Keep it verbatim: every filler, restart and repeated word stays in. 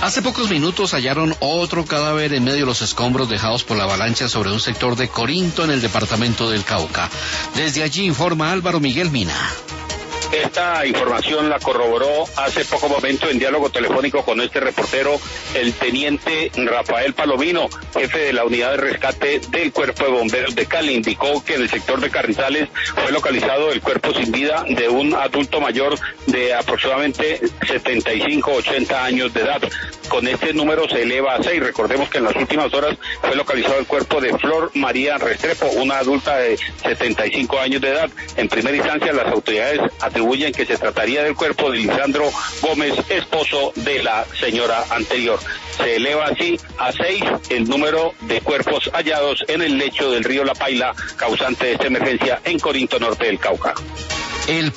Hace pocos minutos hallaron otro cadáver en medio de los escombros dejados por la avalancha sobre un sector de Corinto en el departamento del Cauca. Desde allí informa Álvaro Miguel Mina. Esta información la corroboró hace poco momento en diálogo telefónico con este reportero el teniente Rafael Palomino, jefe de la unidad de rescate del Cuerpo de Bomberos de Cali. Indicó que en el sector de Carrizales fue localizado el cuerpo sin vida de un adulto mayor de aproximadamente setenta y cinco a ochenta años de edad. Con este número se eleva a seis. Recordemos que en las últimas horas fue localizado el cuerpo de Flor María Restrepo, una adulta de setenta y cinco años de edad. En primera instancia, las autoridades atribuyen que se trataría del cuerpo de Lisandro Gómez, esposo de la señora anterior. Se eleva así a seis el número de cuerpos hallados en el lecho del río La Paila, causante de esta emergencia en Corinto Norte del Cauca. El